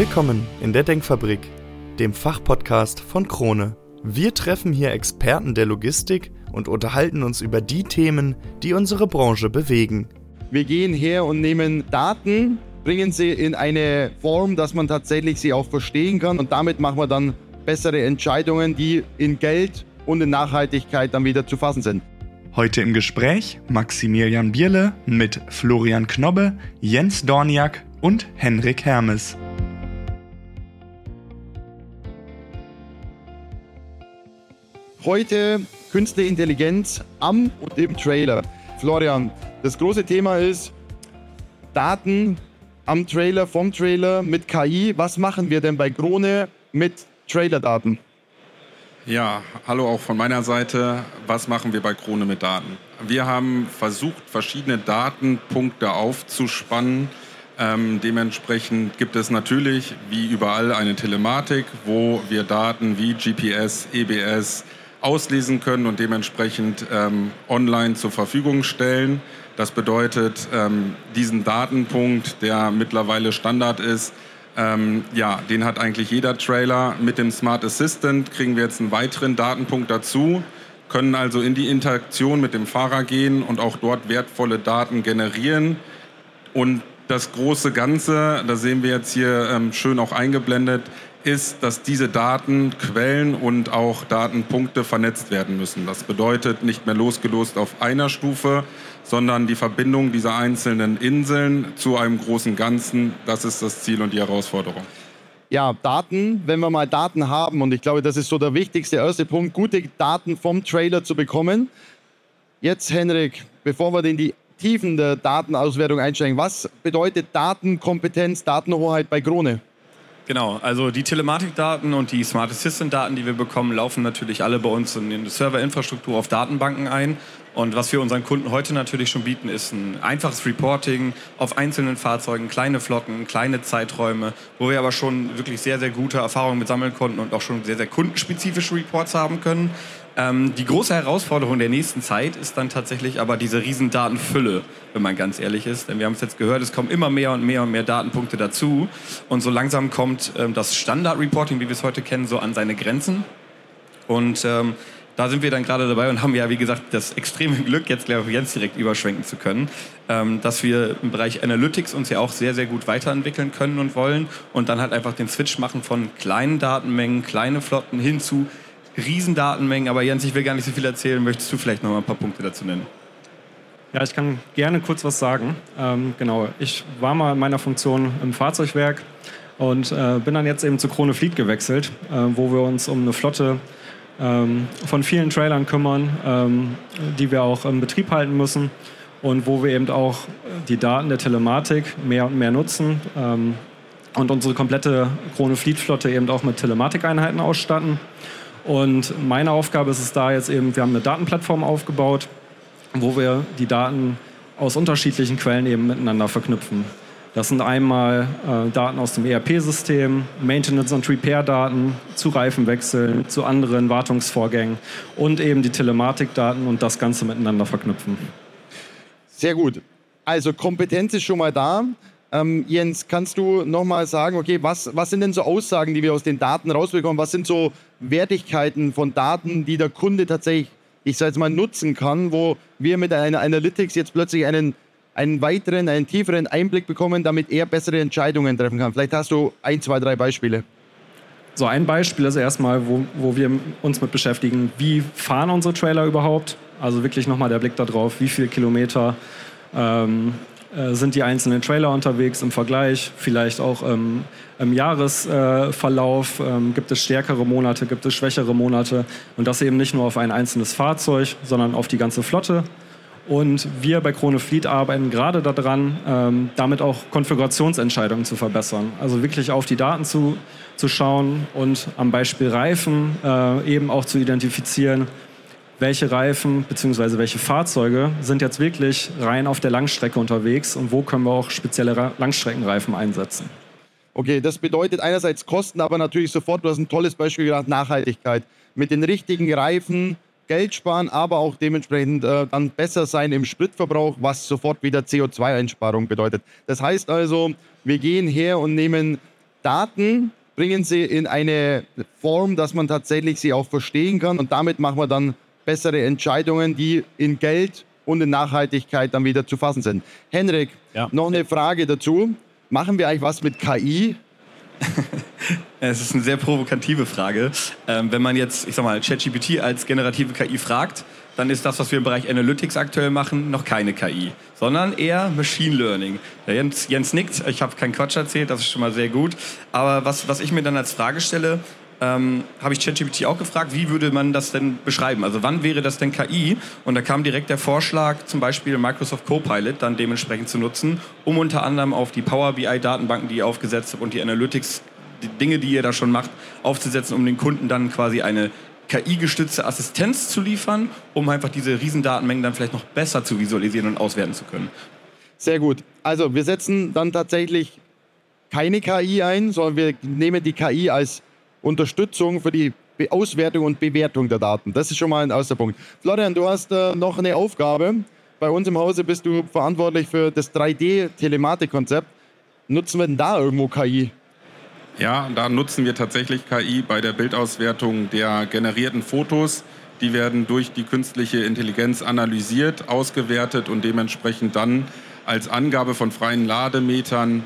Willkommen in der Denkfabrik, dem Fachpodcast von Krone. Wir treffen hier Experten der Logistik und unterhalten uns über die Themen, die unsere Branche bewegen. Wir gehen her und nehmen Daten, bringen sie in eine Form, dass man tatsächlich sie auch verstehen kann, und damit machen wir dann bessere Entscheidungen, die in Geld und in Nachhaltigkeit dann wieder zu fassen sind. Heute im Gespräch Maximilian Bierle mit Florian Knobbe, Jens Dorniak und Henrik Hermes. Heute künstliche Intelligenz am und im Trailer. Florian, das große Thema ist Daten am Trailer, vom Trailer mit KI. Was machen wir denn bei Krone mit Trailerdaten? Ja, hallo auch von meiner Seite. Was machen wir bei Krone mit Daten? Wir haben versucht, verschiedene Datenpunkte aufzuspannen. Dementsprechend gibt es natürlich, wie überall, eine Telematik, wo wir Daten wie GPS, EBS auslesen können und dementsprechend online zur Verfügung stellen. Das bedeutet, diesen Datenpunkt, der mittlerweile Standard ist, den hat eigentlich jeder Trailer. Mit dem Smart Assistant kriegen wir jetzt einen weiteren Datenpunkt dazu, können also in die Interaktion mit dem Fahrer gehen und auch dort wertvolle Daten generieren. Und das große Ganze, das sehen wir jetzt hier schön auch eingeblendet, ist, dass diese Datenquellen und auch Datenpunkte vernetzt werden müssen. Das bedeutet nicht mehr losgelöst auf einer Stufe, sondern die Verbindung dieser einzelnen Inseln zu einem großen Ganzen. Das ist das Ziel und die Herausforderung. Ja, Daten, wenn wir mal Daten haben, und ich glaube, das ist so der wichtigste erste Punkt, gute Daten vom Trailer zu bekommen. Jetzt, Henrik, bevor wir in die Tiefen der Datenauswertung einsteigen, was bedeutet Datenkompetenz, Datenhoheit bei Krone? Genau, also die Telematikdaten und die Smart Assistant-Daten, die wir bekommen, laufen natürlich alle bei uns in die Serverinfrastruktur auf Datenbanken ein. Und was wir unseren Kunden heute natürlich schon bieten, ist ein einfaches Reporting auf einzelnen Fahrzeugen, kleine Flotten, kleine Zeiträume, wo wir aber schon wirklich sehr, sehr gute Erfahrungen mit sammeln konnten und auch schon sehr, sehr kundenspezifische Reports haben können. Die große Herausforderung der nächsten Zeit ist dann tatsächlich aber diese riesen Datenfülle, wenn man ganz ehrlich ist. Denn wir haben es jetzt gehört, es kommen immer mehr und mehr und mehr Datenpunkte dazu. Und so langsam kommt das Standard-Reporting, wie wir es heute kennen, so an seine Grenzen. Und da sind wir dann gerade dabei und haben ja, wie gesagt, das extreme Glück, jetzt glaube ich Jens direkt überschwenken zu können, dass wir im Bereich Analytics uns ja auch sehr, sehr gut weiterentwickeln können und wollen und dann halt einfach den Switch machen von kleinen Datenmengen, kleine Flotten hin zu Riesendatenmengen. Aber Jens, ich will gar nicht so viel erzählen. Möchtest du vielleicht noch mal ein paar Punkte dazu nennen? Ja, ich kann gerne kurz was sagen. Genau, ich war mal in meiner Funktion im Fahrzeugwerk und bin dann jetzt eben zu Krone Fleet gewechselt, wo wir uns um eine Flotte von vielen Trailern kümmern, die wir auch im Betrieb halten müssen und wo wir eben auch die Daten der Telematik mehr und mehr nutzen und unsere komplette Krone Fleet Flotte eben auch mit Telematikeinheiten ausstatten. Und meine Aufgabe ist es da jetzt eben, wir haben eine Datenplattform aufgebaut, wo wir die Daten aus unterschiedlichen Quellen eben miteinander verknüpfen. Das sind einmal Daten aus dem ERP-System, Maintenance- und Repair-Daten zu Reifenwechseln, zu anderen Wartungsvorgängen und eben die Telematikdaten und das Ganze miteinander verknüpfen. Sehr gut. Also Kompetenz ist schon mal da. Jens, kannst du nochmal sagen, okay, was sind denn so Aussagen, die wir aus den Daten rausbekommen? Was sind so Wertigkeiten von Daten, die der Kunde tatsächlich, ich sage jetzt mal, nutzen kann, wo wir mit einer Analytics jetzt plötzlich einen weiteren, einen tieferen Einblick bekommen, damit er bessere Entscheidungen treffen kann? Vielleicht hast du 1, 2, 3 Beispiele. So ein Beispiel ist erstmal, wo wir uns mit beschäftigen, wie fahren unsere Trailer überhaupt? Also wirklich nochmal der Blick darauf, wie viele Kilometer sind die einzelnen Trailer unterwegs im Vergleich, vielleicht auch im Jahresverlauf, gibt es stärkere Monate, gibt es schwächere Monate und das eben nicht nur auf ein einzelnes Fahrzeug, sondern auf die ganze Flotte. Und wir bei Krone Fleet arbeiten gerade daran, damit auch Konfigurationsentscheidungen zu verbessern. Also wirklich auf die Daten zu schauen und am Beispiel Reifen eben auch zu identifizieren, welche Reifen bzw. welche Fahrzeuge sind jetzt wirklich rein auf der Langstrecke unterwegs und wo können wir auch spezielle Langstreckenreifen einsetzen. Okay, das bedeutet einerseits Kosten, aber natürlich sofort, du hast ein tolles Beispiel gesagt, Nachhaltigkeit. Mit den richtigen Reifen Geld sparen, aber auch dementsprechend dann besser sein im Spritverbrauch, was sofort wieder CO2-Einsparung bedeutet. Das heißt also, wir gehen her und nehmen Daten bringen sie in eine Form, dass man tatsächlich sie auch verstehen kann und damit machen wir dann bessere Entscheidungen, die in Geld und in Nachhaltigkeit dann wieder zu fassen sind. Henrik, noch eine Frage dazu. Machen wir eigentlich was mit KI? Es ist eine sehr provokative Frage. Wenn man jetzt, ich sag mal, ChatGPT als generative KI fragt, dann ist das, was wir im Bereich Analytics aktuell machen, noch keine KI, sondern eher Machine Learning. Der Jens nickt, ich habe keinen Quatsch erzählt, das ist schon mal sehr gut. Aber was ich mir dann als Frage stelle, habe ich ChatGPT auch gefragt, wie würde man das denn beschreiben? Also wann wäre das denn KI? Und da kam direkt der Vorschlag, zum Beispiel Microsoft Copilot dann dementsprechend zu nutzen, um unter anderem auf die Power BI-Datenbanken, die ihr aufgesetzt habt und die Analytics, die Dinge, die ihr da schon macht, aufzusetzen, um den Kunden dann quasi eine KI-gestützte Assistenz zu liefern, um einfach diese Riesendatenmengen dann vielleicht noch besser zu visualisieren und auswerten zu können. Sehr gut. Also wir setzen dann tatsächlich keine KI ein, sondern wir nehmen die KI als Unterstützung für die Auswertung und Bewertung der Daten. Das ist schon mal ein erster Punkt. Florian, du hast noch eine Aufgabe. Bei uns im Hause bist du verantwortlich für das 3D-Telematik-Konzept. Nutzen wir denn da irgendwo KI? Ja, da nutzen wir tatsächlich KI bei der Bildauswertung der generierten Fotos. Die werden durch die künstliche Intelligenz analysiert, ausgewertet und dementsprechend dann als Angabe von freien Lademetern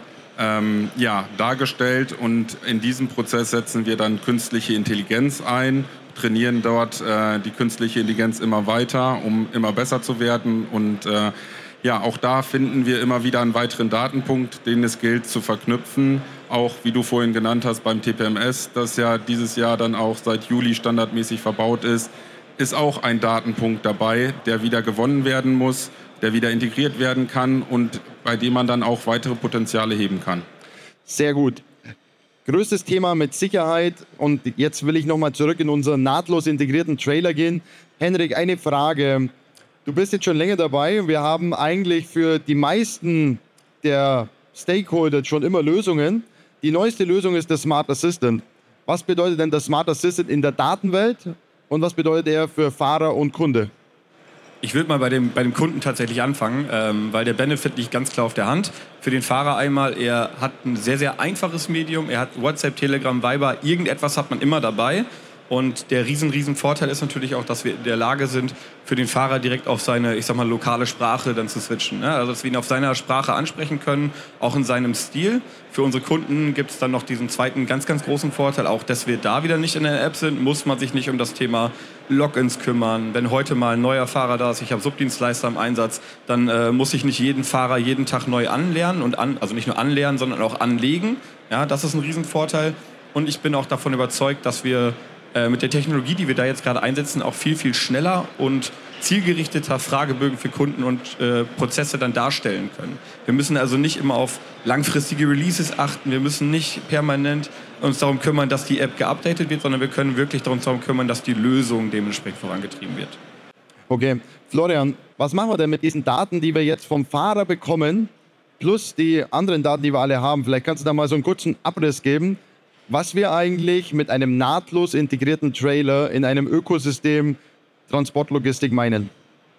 dargestellt. Und in diesem Prozess setzen wir dann künstliche Intelligenz ein, trainieren dort die künstliche Intelligenz immer weiter, um immer besser zu werden. Und auch da finden wir immer wieder einen weiteren Datenpunkt, den es gilt zu verknüpfen. Auch, wie du vorhin genannt hast, beim TPMS, das ja dieses Jahr dann auch seit Juli standardmäßig verbaut ist auch ein Datenpunkt dabei, der wieder gewonnen werden muss, der wieder integriert werden kann und bei dem man dann auch weitere Potenziale heben kann. Sehr gut. Größtes Thema mit Sicherheit und jetzt will ich nochmal zurück in unseren nahtlos integrierten Trailer gehen. Henrik, eine Frage. Du bist jetzt schon länger dabei und wir haben eigentlich für die meisten der Stakeholder schon immer Lösungen. Die neueste Lösung ist der Smart Assistant. Was bedeutet denn der Smart Assistant in der Datenwelt und was bedeutet er für Fahrer und Kunde? Ich würde mal bei dem Kunden tatsächlich anfangen, weil der Benefit liegt ganz klar auf der Hand. Für den Fahrer einmal, er hat ein sehr, sehr einfaches Medium. Er hat WhatsApp, Telegram, Viber, irgendetwas hat man immer dabei. Und der riesen Vorteil ist natürlich auch, dass wir in der Lage sind, für den Fahrer direkt auf seine, ich sag mal, lokale Sprache dann zu switchen. Ne? Also, dass wir ihn auf seiner Sprache ansprechen können, auch in seinem Stil. Für unsere Kunden gibt es dann noch diesen zweiten ganz, ganz großen Vorteil, auch dass wir da wieder nicht in der App sind, muss man sich nicht um das Thema Logins kümmern. Wenn heute mal ein neuer Fahrer da ist, ich habe Subdienstleister im Einsatz, dann muss ich nicht jeden Fahrer jeden Tag neu anlernen also nicht nur anlernen, sondern auch anlegen. Ja, das ist ein Riesenvorteil. Und ich bin auch davon überzeugt, dass wir mit der Technologie, die wir da jetzt gerade einsetzen, auch viel, viel schneller und zielgerichteter Fragebögen für Kunden und Prozesse dann darstellen können. Wir müssen also nicht immer auf langfristige Releases achten, wir müssen nicht permanent uns darum kümmern, dass die App geupdatet wird, sondern wir können wirklich darum kümmern, dass die Lösung dementsprechend vorangetrieben wird. Okay, Florian, was machen wir denn mit diesen Daten, die wir jetzt vom Fahrer bekommen, plus die anderen Daten, die wir alle haben? Vielleicht kannst du da mal so einen kurzen Abriss geben, was wir eigentlich mit einem nahtlos integrierten Trailer in einem Ökosystem Transportlogistik meinen.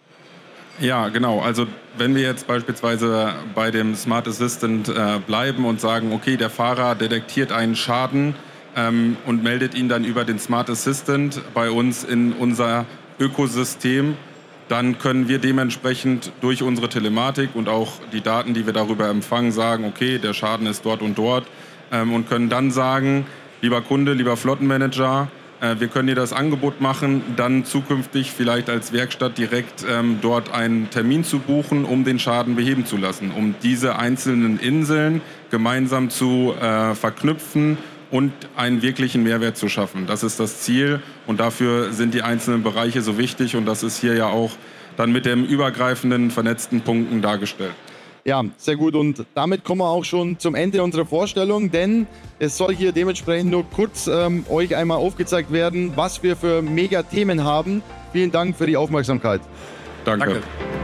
Ja, genau. Also wenn wir jetzt beispielsweise bei dem Smart Assistant bleiben und sagen, okay, der Fahrer detektiert einen Schaden und meldet ihn dann über den Smart Assistant bei uns in unser Ökosystem, dann können wir dementsprechend durch unsere Telematik und auch die Daten, die wir darüber empfangen, sagen, okay, der Schaden ist dort und dort. Und können dann sagen, lieber Kunde, lieber Flottenmanager, wir können dir das Angebot machen, dann zukünftig vielleicht als Werkstatt direkt dort einen Termin zu buchen, um den Schaden beheben zu lassen, um diese einzelnen Inseln gemeinsam zu verknüpfen und einen wirklichen Mehrwert zu schaffen. Das ist das Ziel und dafür sind die einzelnen Bereiche so wichtig und das ist hier ja auch dann mit den übergreifenden, vernetzten Punkten dargestellt. Ja, sehr gut. Und damit kommen wir auch schon zum Ende unserer Vorstellung, denn es soll hier dementsprechend nur kurz euch einmal aufgezeigt werden, was wir für Mega-Themen haben. Vielen Dank für die Aufmerksamkeit. Danke.